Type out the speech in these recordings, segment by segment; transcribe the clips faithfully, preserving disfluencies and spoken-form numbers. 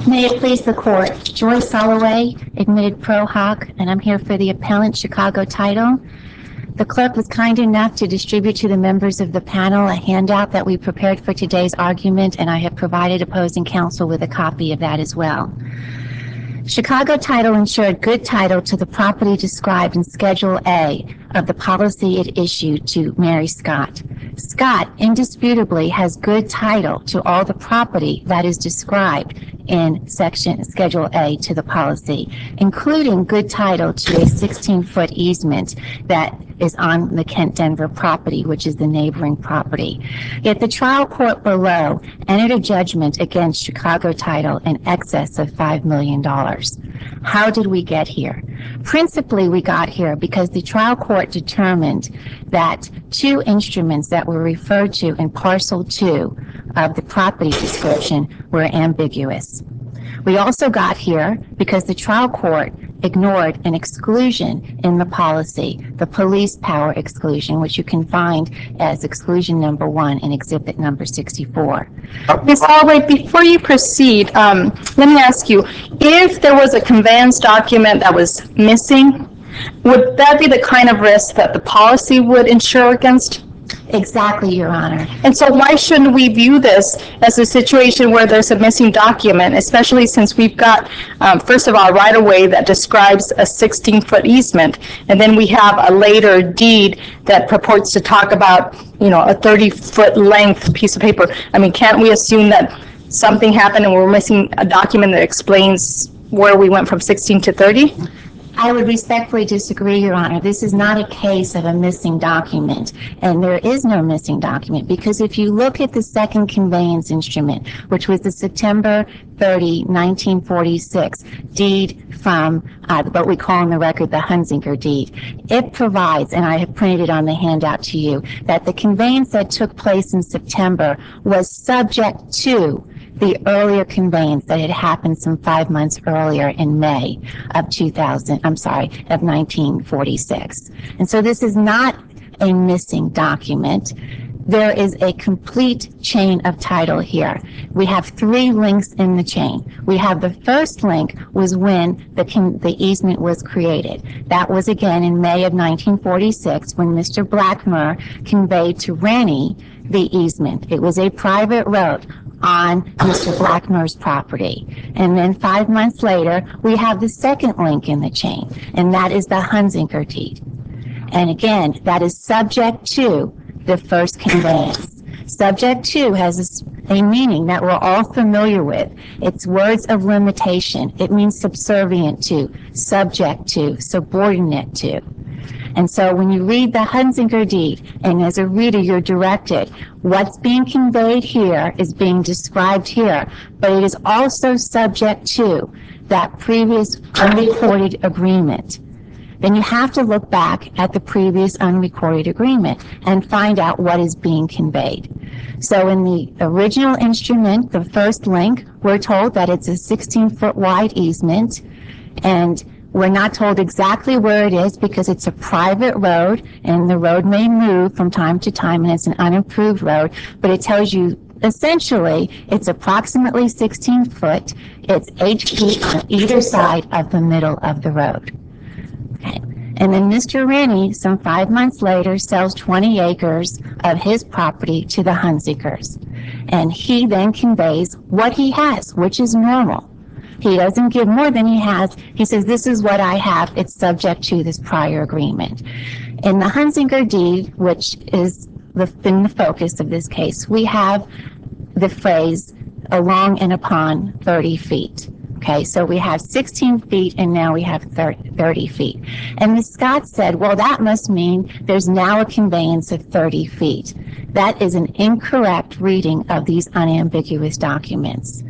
May it please the court, Joy Soloway, admitted pro hoc, and I'm here for the appellant Chicago Title. The clerk was kind enough to distribute to the members of the panel a handout that we prepared for today's argument, and I have provided opposing counsel with a copy of that as well. Chicago Title ensured good title to the property described in Schedule A of the policy it issued to Mary Scott. Scott indisputably has good title to all the property that is described in section Schedule A to the policy, including good title to a sixteen-foot easement that is on the Kent Denver property, which is the neighboring property. Yet the trial court below entered a judgment against Chicago Title in excess of five million dollars. How did we get here? Principally, we got here because the trial court determined that two instruments that were referred to in parcel two of the property description were ambiguous. We also got here because the trial court ignored an exclusion in the policy, the police power exclusion, which you can find as exclusion number one in exhibit number sixty-four. Miz Holloway, before you proceed, um, let me ask you, if there was a conveyance document that was missing, would that be the kind of risk that the policy would insure against? Exactly, Your Honor. And so why shouldn't we view this as a situation where there's a missing document, especially since we've got, um, first of all, a right-of-way that describes a sixteen-foot easement, and then we have a later deed that purports to talk about, you know, a thirty-foot length piece of paper. I mean, can't we assume that something happened and we're missing a document that explains where we went from sixteen to thirty? I would respectfully disagree, Your Honor. This is not a case of a missing document, and there is no missing document, because if you look at the second conveyance instrument, which was the September thirtieth, nineteen forty-six deed from uh, what we call in the record the Hunziker deed, it provides, and I have printed it on the handout to you, that the conveyance that took place in September was subject to the earlier conveyance that had happened some five months earlier in May of two thousand, I'm sorry, of nineteen forty-six. And so this is not a missing document. There is a complete chain of title here. We have three links in the chain. We have the first link was when the, the easement was created. That was again in May of nineteen forty-six when Mister Blackmer conveyed to Rennie the easement. It was a private road on Mister Blackmer's property. And then five months later, we have the second link in the chain, and that is the Hunziker deed. And again, that is subject to the first conveyance. Subject to has a, a meaning that we're all familiar with. It's words of limitation. It means subservient to, subject to, subordinate to. And so when you read the Hunziker deed, and as a reader you're directed, what's being conveyed here is being described here, but it is also subject to that previous unrecorded agreement. Then you have to look back at the previous unrecorded agreement and find out what is being conveyed. So in the original instrument, the first link, we're told that it's a sixteen-foot wide easement, and we're not told exactly where it is because it's a private road, and the road may move from time to time, and it's an unimproved road, but it tells you essentially it's approximately sixteen foot. It's eight feet on either side of the middle of the road. Okay. And then Mister Rennie, some five months later, sells twenty acres of his property to the Hunzikers. And he then conveys what he has, which is normal. He doesn't give more than he has. He says, this is what I have. It's subject to this prior agreement. In the Hunziker deed, which is the, been the focus of this case, we have the phrase along and upon thirty feet. Okay, so we have sixteen feet and now we have thirty feet. And Miz Scott said, well, that must mean there's now a conveyance of thirty feet. That is an incorrect reading of these unambiguous documents.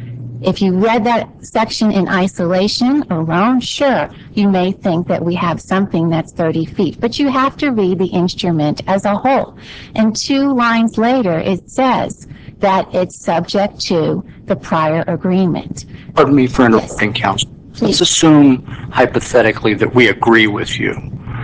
If you read that section in isolation alone, sure, you may think that we have something that's thirty feet, but you have to read the instrument as a whole. And two lines later, it says that it's subject to the prior agreement. Pardon me for interrupting, yes. Counsel. Please. Let's assume hypothetically that we agree with you.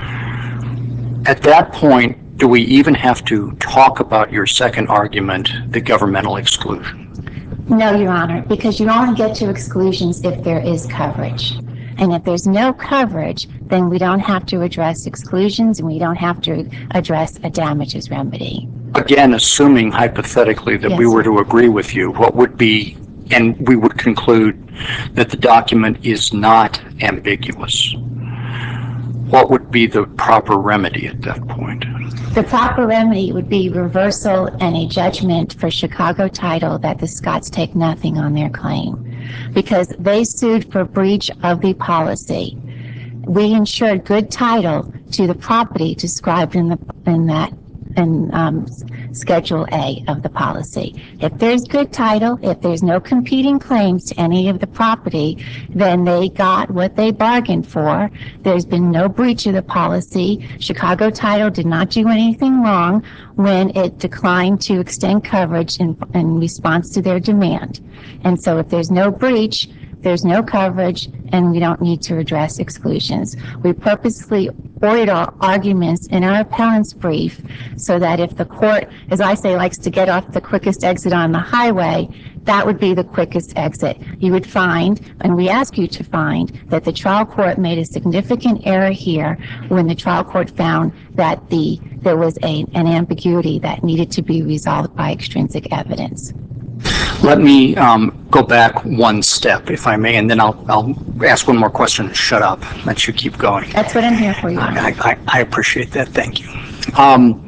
At that point, do we even have to talk about your second argument, the governmental exclusion? No, Your Honor, because you only get to exclusions if there is coverage. And if there's no coverage, then we don't have to address exclusions and we don't have to address a damages remedy. Again, assuming hypothetically that we Yes, were sir. to agree with you, what would be, and we would conclude that the document is not ambiguous, what would be the proper remedy at that point? The proper remedy would be reversal and a judgment for Chicago Title that the Scotts take nothing on their claim because they sued for breach of the policy. We ensured good title to the property described in the in that in um, Schedule A of the policy. If there's good title, if there's no competing claims to any of the property, then they got what they bargained for. There's been no breach of the policy. Chicago Title did not do anything wrong when it declined to extend coverage in, in response to their demand. And so if there's no breach, there's no coverage, and we don't need to address exclusions. We purposely ordered our arguments in our appellant's brief so that if the court, as I say, likes to get off the quickest exit on the highway, that would be the quickest exit. You would find, and we ask you to find, that the trial court made a significant error here when the trial court found that the there was a, an ambiguity that needed to be resolved by extrinsic evidence. Let me um, go back one step, if I may, and then I'll, I'll ask one more question and shut up. Let you keep going. That's what I'm here for, Your Honor. I, I, I appreciate that. Thank you. Um,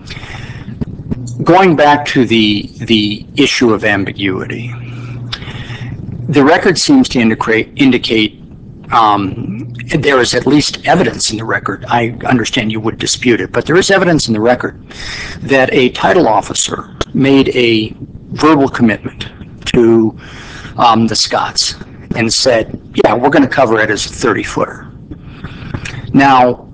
going back to the the issue of ambiguity, the record seems to indicate indicate um, there is at least evidence in the record. I understand you would dispute it, but there is evidence in the record that a title officer made a verbal commitment to um, the Scotts and said, yeah, we're going to cover it as a thirty footer. Now,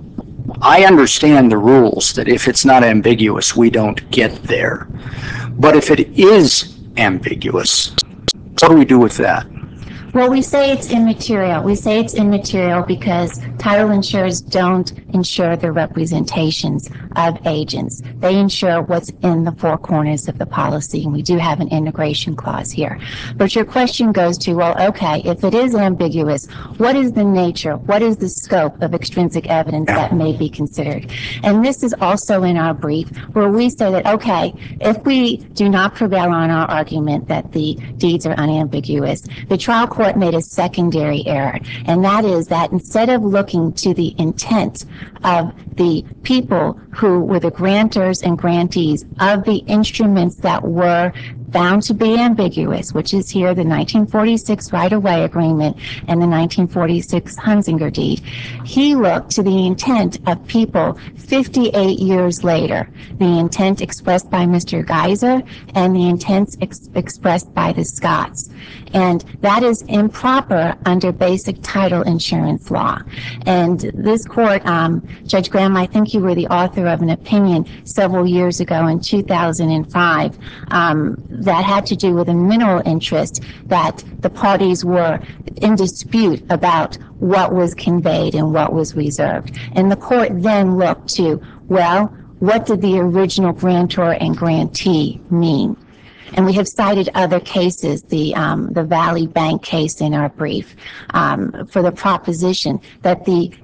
I understand the rules that if it's not ambiguous, we don't get there. But if it is ambiguous, what do we do with that? Well, we say it's immaterial. We say it's immaterial because title insurers don't insure the representations of agents. They insure what's in the four corners of the policy, and we do have an integration clause here. But your question goes to, well, okay, if it is ambiguous, what is the nature, what is the scope of extrinsic evidence that may be considered? And this is also in our brief where we say that, okay, if we do not prevail on our argument that the deeds are unambiguous, the trial court made a secondary error, and that is that instead of looking to the intent of the people who were the grantors and grantees of the instruments that were found to be ambiguous, which is here the nineteen forty-six right-of-way agreement and the nineteen forty-six Hunzinger deed, he looked to the intent of people fifty-eight years later, the intent expressed by Mister Geiser and the intent ex- expressed by the Scotts. And that is improper under basic title insurance law. And this court, um, Judge Graham, I think you were the author of an opinion several years ago in two thousand five um, that had to do with a mineral interest that the parties were in dispute about what was conveyed and what was reserved. And the court then looked to, well, what did the original grantor and grantee mean? And we have cited other cases, the um, the Valley Bank case in our brief, um, for the proposition that the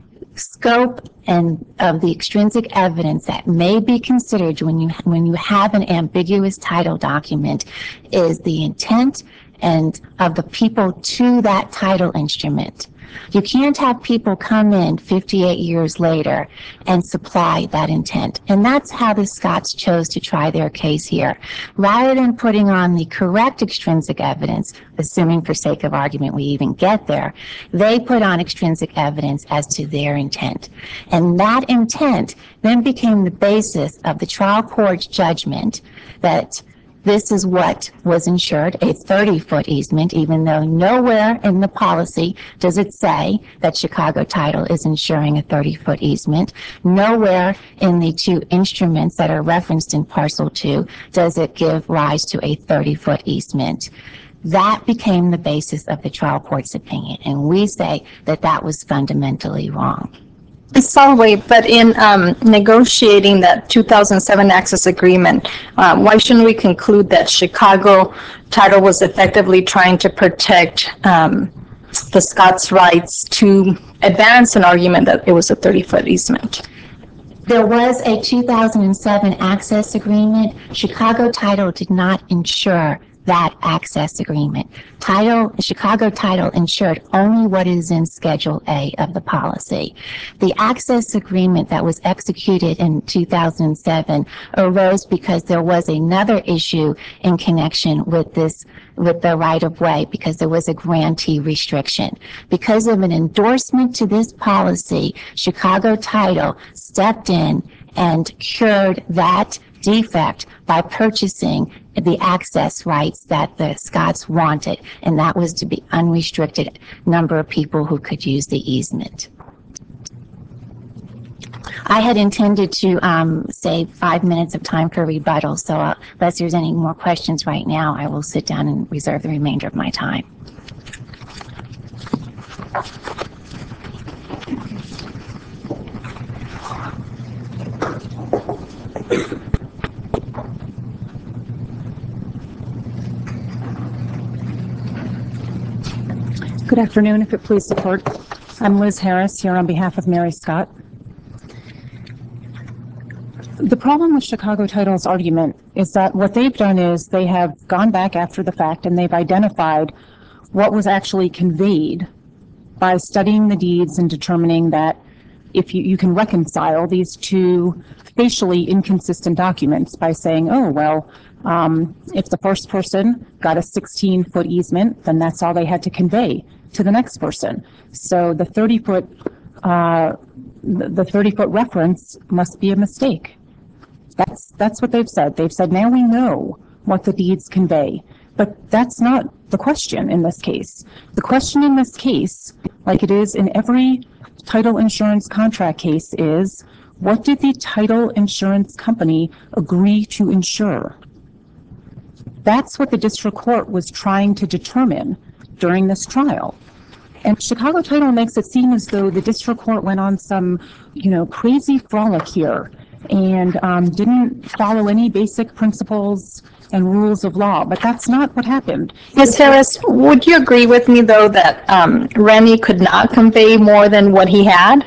scope and of the extrinsic evidence that may be considered when you when you have an ambiguous title document is the intent and of the people to that title instrument. You can't have people come in fifty-eight years later and supply that intent. And that's how the Scotts chose to try their case here. Rather than putting on the correct extrinsic evidence, assuming for sake of argument we even get there, they put on extrinsic evidence as to their intent. And that intent then became the basis of the trial court's judgment that this is what was insured, a thirty-foot easement, even though nowhere in the policy does it say that Chicago Title is insuring a thirty-foot easement. Nowhere in the two instruments that are referenced in Parcel two does it give rise to a thirty-foot easement. That became the basis of the trial court's opinion, and we say that that was fundamentally wrong. Miz Soloway, but in um, negotiating that two thousand seven access agreement, uh, why shouldn't we conclude that Chicago Title was effectively trying to protect um, the Scots' rights to advance an argument that it was a thirty-foot easement? There was a two thousand seven access agreement. Chicago Title did not insure that access agreement. Title, Chicago Title insured only what is in Schedule A of the policy. The access agreement that was executed in two thousand seven arose because there was another issue in connection with this, with the right-of-way, because there was a grantee restriction. Because of an endorsement to this policy, Chicago Title stepped in and cured that defect by purchasing the access rights that the Scots wanted, and that was to be unrestricted number of people who could use the easement. I had intended to um, save five minutes of time for rebuttal, so uh, unless there's any more questions right now, I will sit down and reserve the remainder of my time. Good afternoon, if it please the court. I'm Liz Harris here on behalf of Mary Scott. The problem with Chicago Title's argument is that what they've done is they have gone back after the fact and they've identified what was actually conveyed by studying the deeds and determining that if you, you can reconcile these two facially inconsistent documents by saying, oh, well, um, if the first person got a sixteen foot easement, then that's all they had to convey to the next person. So the thirty foot, uh, the thirty foot reference must be a mistake. That's, that's what they've said. They've said, now we know what the deeds convey, but that's not the question in this case. The question in this case, like it is in every title insurance contract case, is what did the title insurance company agree to insure? That's what the district court was trying to determine during this trial. And Chicago Title makes it seem as though the district court went on some, you know, crazy frolic here and um, didn't follow any basic principles and rules of law, but that's not what happened. Miz Harris, would you agree with me, though, that um, Rennie could not convey more than what he had?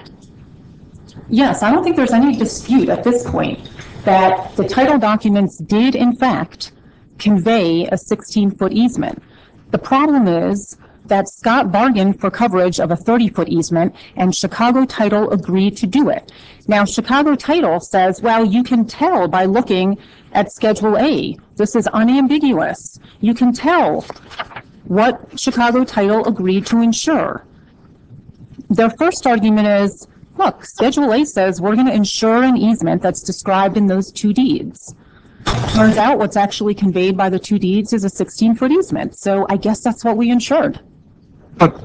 Yes, I don't think there's any dispute at this point that the title documents did, in fact, convey a sixteen foot easement. The problem is that Scott bargained for coverage of a thirty foot easement and Chicago Title agreed to do it. Now, Chicago Title says, well, you can tell by looking at Schedule A. This is unambiguous. You can tell what Chicago Title agreed to insure. Their first argument is, look, Schedule A says we're going to insure an easement that's described in those two deeds. Turns out what's actually conveyed by the two deeds is a sixteen foot easement. So I guess that's what we insured. But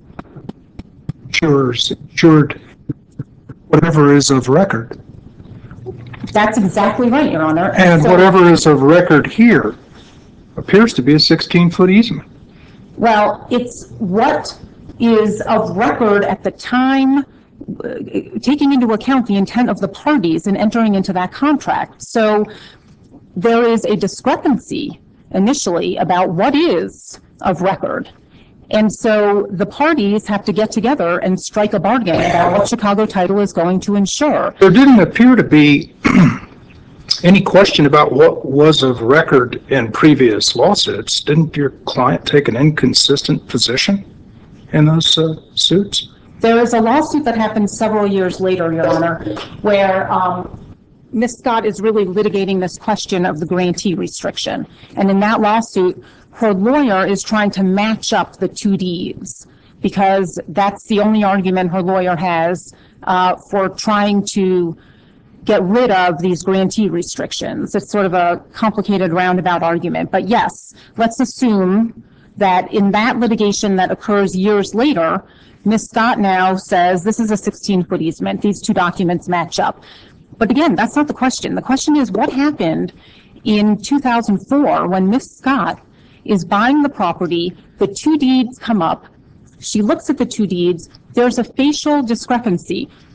insurers insured whatever is of record. That's exactly right, Your Honor. And so, whatever is of record here appears to be a sixteen foot easement. Well, it's what is of record at the time, uh, taking into account the intent of the parties in entering into that contract. So there is a discrepancy initially about what is of record. And so the parties have to get together and strike a bargain about what Chicago Title is going to insure. There didn't appear to be any question about what was of record in previous lawsuits. Didn't your client take an inconsistent position in those uh, suits? There is a lawsuit that happened several years later, Your Honor, where um, Miz Scott is really litigating this question of the grantee restriction. And in that lawsuit, her lawyer is trying to match up the two deeds because that's the only argument her lawyer has uh, for trying to get rid of these grantee restrictions. It's sort of a complicated roundabout argument. But yes, let's assume that in that litigation that occurs years later, Miz Scott now says this is a sixteen foot easement. These two documents match up. But again, that's not the question. The question is what happened in two thousand four when Miz Scott is buying the property, the two deeds come up, she looks at the two deeds, there's a facial discrepancy.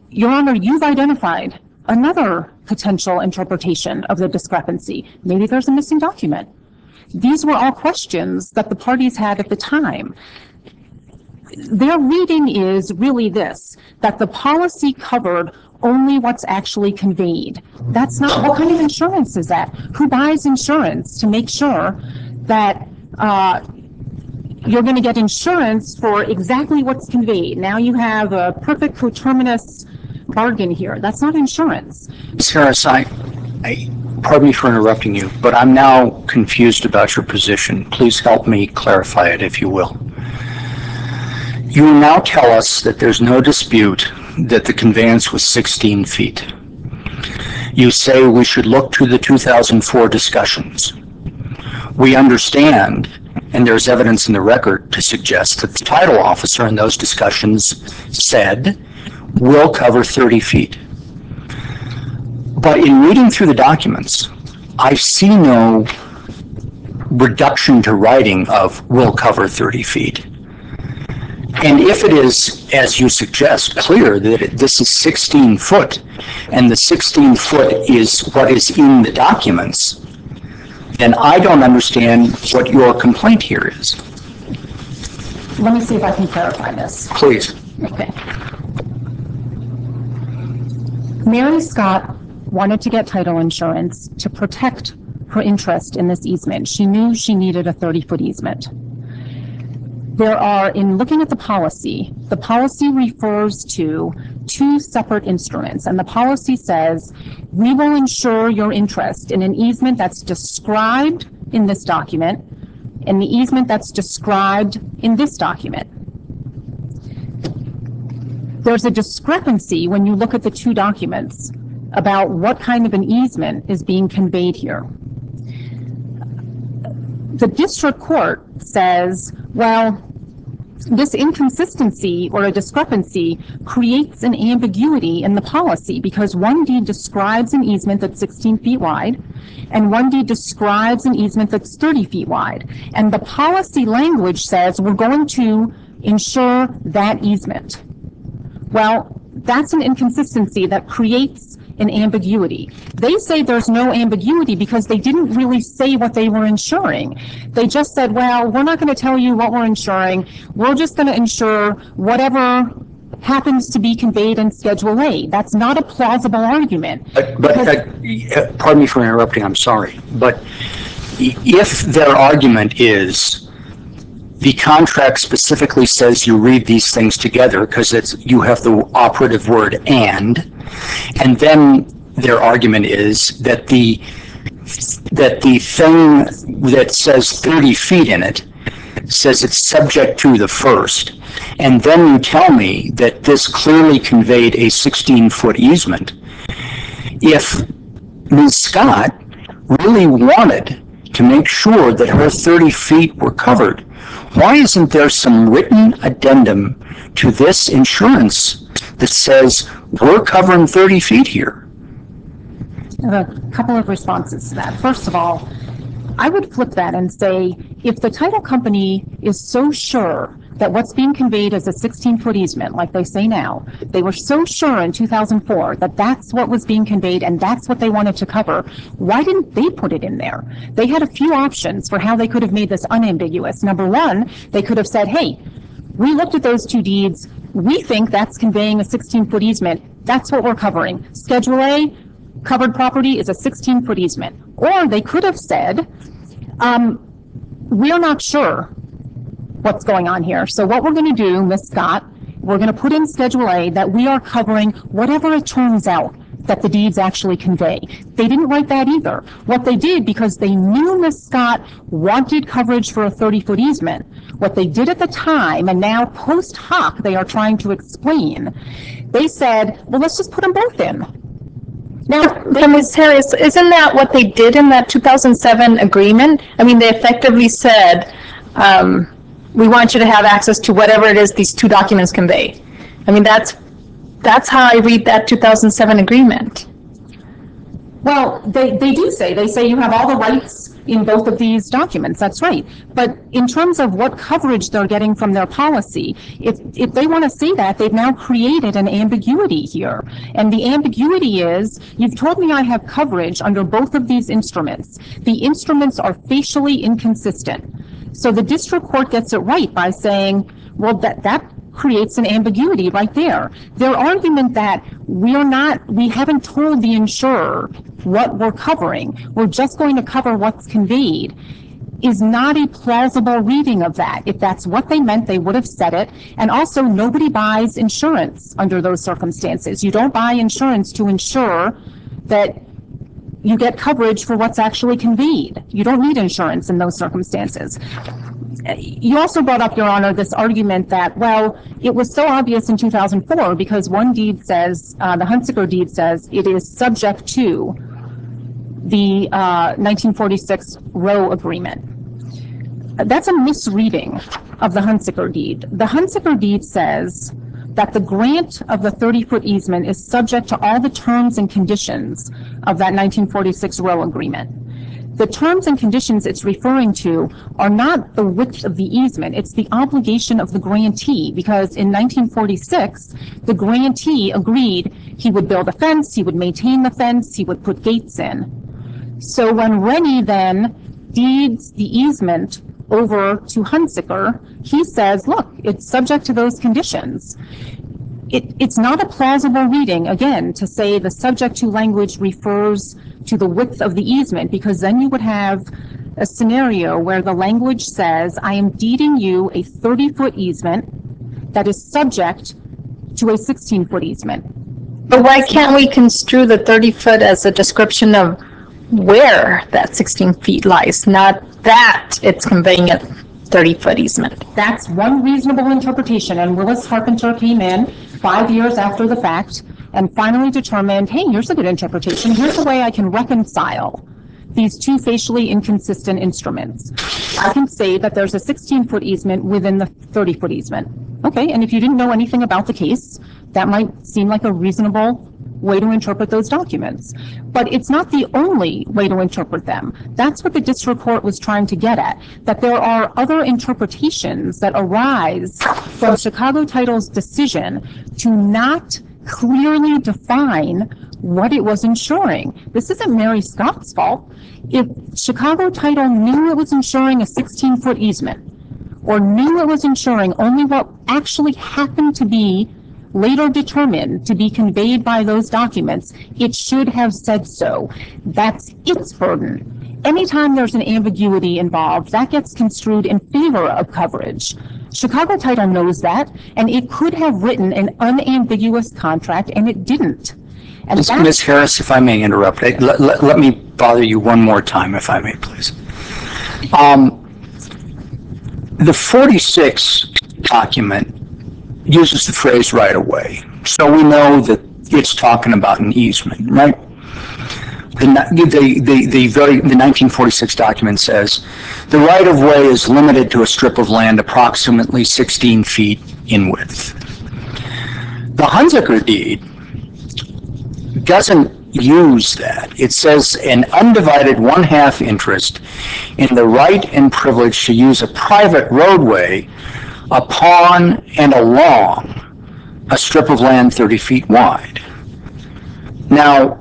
Your Honor, you've identified another potential interpretation of the discrepancy. Maybe there's a missing document. These were all questions that the parties had at the time. Their reading is really this, that the policy covered only what's actually conveyed. That's not, what kind of insurance is that? Who buys insurance to make sure that uh, you're going to get insurance for exactly what's conveyed? Now you have a perfect coterminous bargain here. That's not insurance. Miz Harris, I, I, pardon me for interrupting you, but I'm now confused about your position. Please help me clarify it, if you will. You will now tell us that there's no dispute that the conveyance was sixteen feet. You say we should look to the two thousand four discussions. We understand, and there's evidence in the record to suggest that the title officer in those discussions said, we'll cover thirty feet. But in reading through the documents, I see no reduction to writing of will cover thirty feet. And if it is, as you suggest, clear that it, this is sixteen foot, and the sixteen foot is what is in the documents, then I don't understand what your complaint here is. Let me see if I can clarify this. Please. Okay. Mary Scott wanted to get title insurance to protect her interest in this easement. She knew she needed a thirty-foot easement. There are, in looking at the policy, the policy refers to two separate instruments, and the policy says, we will insure your interest in an easement that's described in this document and the easement that's described in this document. There's a discrepancy when you look at the two documents about what kind of an easement is being conveyed here. The district court says, well, this inconsistency or a discrepancy creates an ambiguity in the policy because one deed describes an easement that's sixteen feet wide and one deed describes an easement that's thirty feet wide. And the policy language says we're going to insure that easement. Well, that's an inconsistency that creates an ambiguity. They say there's no ambiguity because they didn't really say what they were insuring. They just said, well, we're not going to tell you what we're insuring. We're just going to insure whatever happens to be conveyed in Schedule A. That's not a plausible argument. But, but uh, pardon me for interrupting, I'm sorry. But if their argument is the contract specifically says you read these things together because it's you have the operative word and, and then their argument is that the that the thing that says thirty feet in it says it's subject to the first, and then you tell me that this clearly conveyed a sixteen foot easement. If Miz Scott really wanted to make sure that her thirty feet were covered, why isn't there some written addendum to this insurance that says we're covering thirty feet here? I have a couple of responses to that. First of all, I would flip that and say, if the title company is so sure that what's being conveyed is a sixteen foot easement, like they say now, they were so sure in two thousand four that that's what was being conveyed and that's what they wanted to cover, why didn't they put it in there? They had a few options for how they could have made this unambiguous. Number one, they could have said, hey, we looked at those two deeds. We think that's conveying a sixteen foot easement. That's what we're covering. Schedule A, covered property is a sixteen foot easement. Or they could have said, um, we're not sure what's going on here. So what we're going to do, Miz Scott, we're going to put in Schedule A that we are covering whatever it turns out that the deeds actually convey. They didn't write that either. What they did, because they knew Miz Scott wanted coverage for a thirty foot easement, what they did at the time, and now post hoc they are trying to explain, they said, well, let's just put them both in. Now, Miz Harris, isn't that what they did in that two thousand seven agreement? I mean, they effectively said, um, we want you to have access to whatever it is these two documents convey. I mean, that's that's how I read that two thousand seven agreement. Well, they, they do say, they say you have all the rights in both of these documents, that's right. But in terms of what coverage they're getting from their policy, if, if they want to say that, they've now created an ambiguity here. And the ambiguity is, you've told me I have coverage under both of these instruments. The instruments are facially inconsistent. So the district court gets it right by saying, well, that, that creates an ambiguity right there. Their argument that we're not, we haven't told the insurer what we're covering, we're just going to cover what's conveyed, is not a plausible reading of that. If that's what they meant, they would have said it. And also, nobody buys insurance under those circumstances. You don't buy insurance to ensure that you get coverage for what's actually conveyed. You don't need insurance in those circumstances. You also brought up, Your Honor, this argument that, well, it was so obvious in two thousand four because one deed says, uh, the Hunsaker deed says, it is subject to the uh, nineteen forty-six Roe Agreement. That's a misreading of the Hunsaker deed. The Hunsaker deed says that the grant of the thirty-foot easement is subject to all the terms and conditions of that nineteen forty-six Roe Agreement. The terms and conditions it's referring to are not the width of the easement, it's the obligation of the grantee, because in nineteen forty-six, the grantee agreed he would build a fence, he would maintain the fence, he would put gates in. So when Rennie then deeds the easement over to Hunsaker, he says, look, it's subject to those conditions. It, it's not a plausible reading, again, to say the subject to language refers to the width of the easement, because then you would have a scenario where the language says, I am deeding you a thirty-foot easement that is subject to a sixteen-foot easement. But why can't we construe the thirty foot as a description of where that sixteen feet lies, not that it's conveying a thirty foot easement? That's one reasonable interpretation, and Willis Carpenter came in five years after the fact and finally determined, hey, here's a good interpretation. Here's a way I can reconcile these two facially inconsistent instruments. I can say that there's a sixteen-foot easement within the thirty-foot easement. Okay, and if you didn't know anything about the case, that might seem like a reasonable way to interpret those documents. But it's not the only way to interpret them. That's what the district court was trying to get at, that there are other interpretations that arise from Chicago Title's decision to not clearly define what it was insuring. This isn't Mary Scott's fault. If Chicago Title knew it was insuring a sixteen-foot easement, or knew it was insuring only what actually happened to be later determined to be conveyed by those documents, it should have said so. That's its burden. Anytime there's an ambiguity involved, that gets construed in favor of coverage. Chicago Title knows that, and it could have written an unambiguous contract, and it didn't. And Miz Miz Harris, if I may interrupt, let, let, let me bother you one more time, if I may, please. Um, the forty-six document uses the phrase right of way. So we know that it's talking about an easement, right? The, the, the, the, very, the nineteen forty-six document says, the right of way is limited to a strip of land approximately sixteen feet in width. The Hunsaker deed doesn't use that. It says an undivided one-half interest in the right and privilege to use a private roadway upon and along a strip of land thirty feet wide. Now,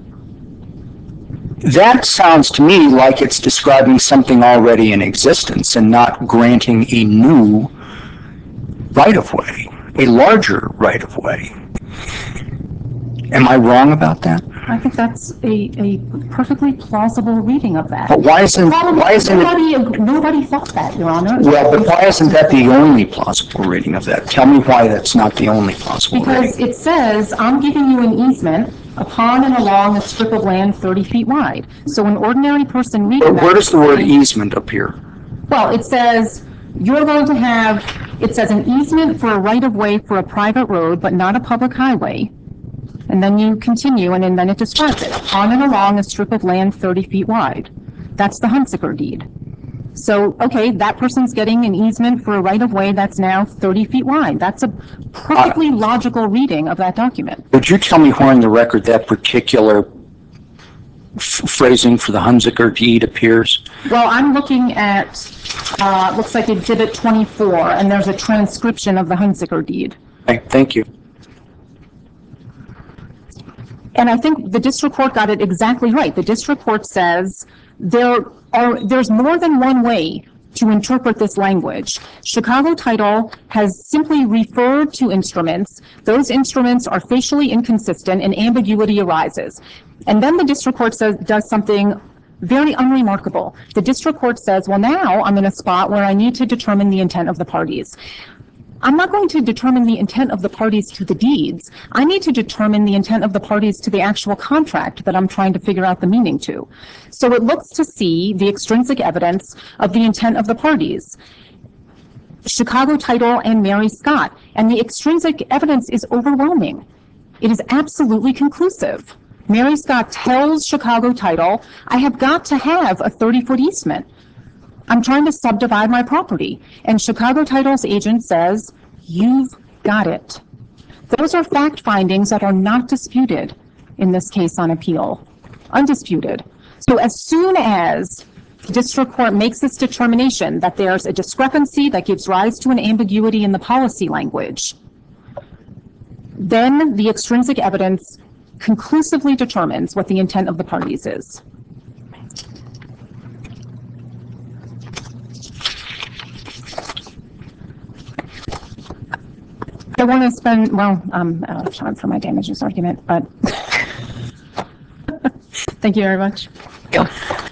that sounds to me like it's describing something already in existence and not granting a new right-of-way, a larger right-of-way. Am I wrong about that? I think that's a, a perfectly plausible reading of that. But why isn't, why isn't nobody, it... Nobody thought that, Your Honor. Well, but why isn't that the only plausible reading of that? Tell me why that's not the only plausible because reading. Because it says, I'm giving you an easement upon and along a strip of land thirty feet wide. So an ordinary person reading that... Where does the word easement appear? Well, it says, you're going to have, it says an easement for a right-of-way for a private road, but not a public highway. And then you continue, and then it describes it, on and along a strip of land thirty feet wide. That's the Hunsaker deed. So, okay, that person's getting an easement for a right-of-way that's now thirty feet wide. That's a perfectly uh, logical reading of that document. Would you tell me where in the record that particular f- phrasing for the Hunziker deed appears? Well, I'm looking at, uh, looks like Exhibit twenty-four, and there's a transcription of the Hunziker deed. Okay, thank you. And I think the district court got it exactly right. The district court says there are, there's more than one way to interpret this language. Chicago Title has simply referred to instruments. Those instruments are facially inconsistent and ambiguity arises. And then the district court says, does something very unremarkable. The district court says, well, now I'm in a spot where I need to determine the intent of the parties. I'm not going to determine the intent of the parties to the deeds. I need to determine the intent of the parties to the actual contract that I'm trying to figure out the meaning to. So it looks to see the extrinsic evidence of the intent of the parties, Chicago Title and Mary Scott, and the extrinsic evidence is overwhelming. It is absolutely conclusive. Mary Scott tells Chicago Title, I have got to have a thirty-foot easement. I'm trying to subdivide my property. And Chicago Title's agent says, you've got it. Those are fact findings that are not disputed in this case on appeal. Undisputed. So as soon as the district court makes this determination that there's a discrepancy that gives rise to an ambiguity in the policy language, then the extrinsic evidence conclusively determines what the intent of the parties is. I want to spend, well, I'm out of time for my damages argument, but thank you very much. Yeah.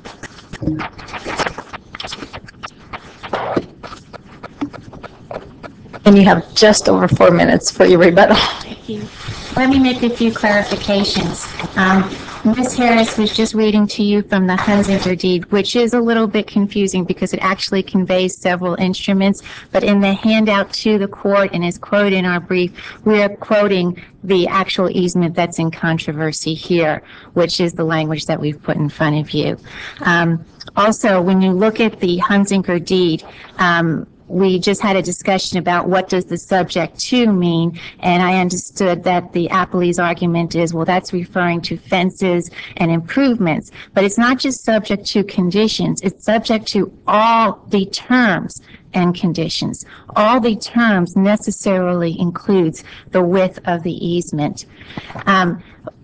And you have just over four minutes for your rebuttal. Thank you. Let me make a few clarifications. Um, Miz Harris was just reading to you from the Hunziker deed, which is a little bit confusing because it actually conveys several instruments, but in the handout to the court and is quoted in our brief, we are quoting the actual easement that's in controversy here, which is the language that we've put in front of you. Um, also, when you look at the Hunziker deed, um, we just had a discussion about what does the subject to mean, and I understood that the appellee's argument is, well, that's referring to fences and improvements, but it's not just subject to conditions, it's subject to all the terms and conditions. All the terms necessarily includes the width of the easement. Um,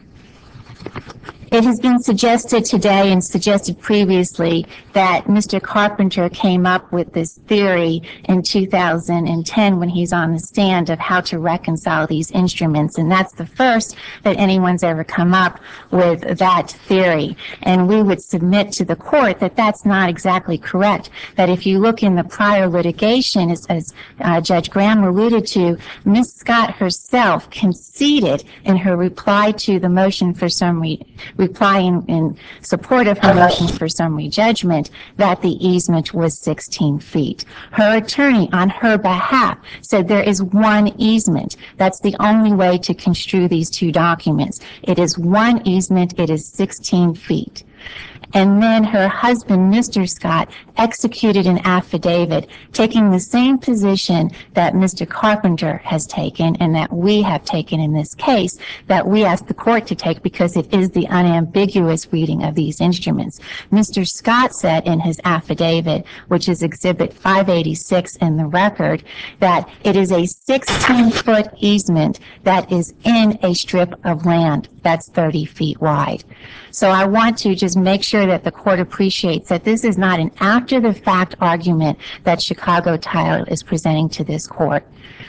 It has been suggested today and suggested previously that Mister Carpenter came up with this theory in two thousand ten when he's on the stand of how to reconcile these instruments. And that's the first that anyone's ever come up with that theory. And we would submit to the court that that's not exactly correct. That if you look in the prior litigation, as, as uh, Judge Graham alluded to, Miz Scott herself conceded in her reply to the motion for summary reply in, in support of her motion for summary judgment that the easement was sixteen feet. Her attorney on her behalf said there is one easement. That's the only way to construe these two documents. It is one easement. It is sixteen feet. And then her husband, Mister Scott, executed an affidavit taking the same position that Mister Carpenter has taken and that we have taken in this case, that we asked the court to take because it is the unambiguous reading of these instruments. Mister Scott said in his affidavit, which is Exhibit five eighty-six in the record, that it is a sixteen-foot easement that is in a strip of land that's thirty feet wide. So I want to just make sure that the court appreciates that this is not an after-the-fact argument that Chicago Title is presenting to this court.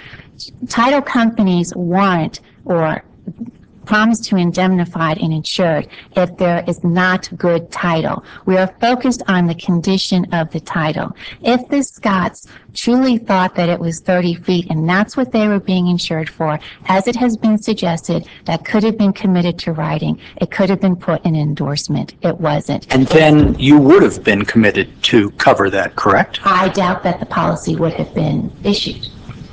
Title companies warrant or promise to indemnify an insured if there is not good title. We are focused on the condition of the title. If the Scotts truly thought that it was thirty feet and that's what they were being insured for, as it has been suggested, that could have been committed to writing. It could have been put in endorsement. It wasn't. And then you would have been committed to cover that, correct? I doubt that the policy would have been issued.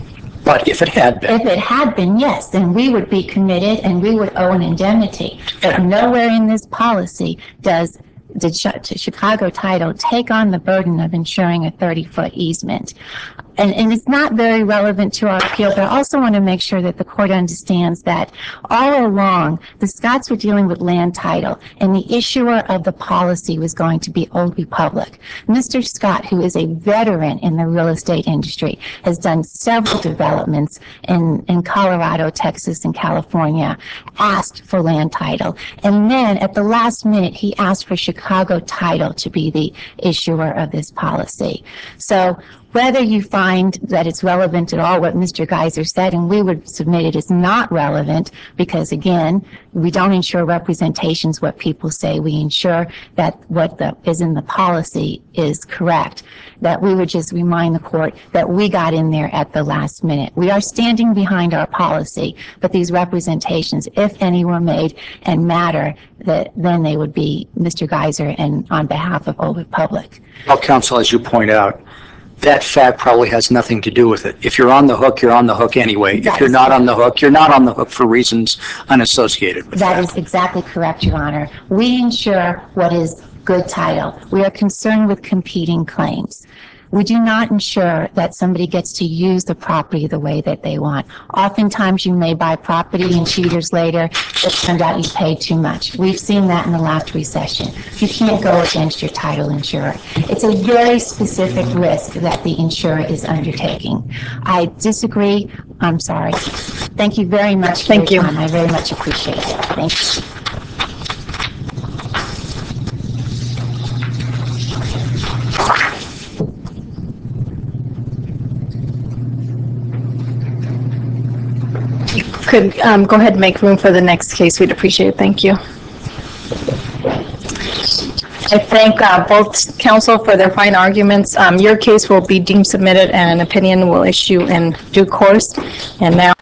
But if it had been. If it had been, yes, then we would be committed and we would owe an indemnity. But nowhere in this policy does the Chicago Title take on the burden of insuring a thirty-foot easement. and, and it's not very relevant to our appeal, but I also want to make sure that the court understands that all along, the Scotts were dealing with land title, and the issuer of the policy was going to be Old Republic. Mister Scott, who is a veteran in the real estate industry, has done several developments in, in Colorado, Texas, and California, asked for land title. And then at the last minute, he asked for Chicago Title to be the issuer of this policy. So whether you find that it's relevant at all what Mister Geiser said, and we would submit it as not relevant because, again, we don't ensure representations what people say. We ensure that what the, is in the policy is correct, that we would just remind the court that we got in there at the last minute. We are standing behind our policy, but these representations, if any were made and matter, that then they would be Mister Geiser and on behalf of Old Republic. Well, counsel, as you point out, that fact probably has nothing to do with it. If you're on the hook, you're on the hook anyway. If you're not on the hook, you're not on the hook for reasons unassociated with that. That is exactly correct, Your Honor. We ensure what is good title. We are concerned with competing claims. We do not ensure that somebody gets to use the property the way that they want. Oftentimes, you may buy property and two years later, it turned out you paid too much. We've seen that in the last recession. You can't go against your title insurer. It's a very specific risk that the insurer is undertaking. I disagree. I'm sorry. Thank you very much for Thank your you. time. I very much appreciate it. Thank you. Could um, go ahead and make room for the next case. We'd appreciate it. Thank you. I thank uh, both counsel for their fine arguments. Um, your case will be deemed submitted and an opinion will issue in due course. And now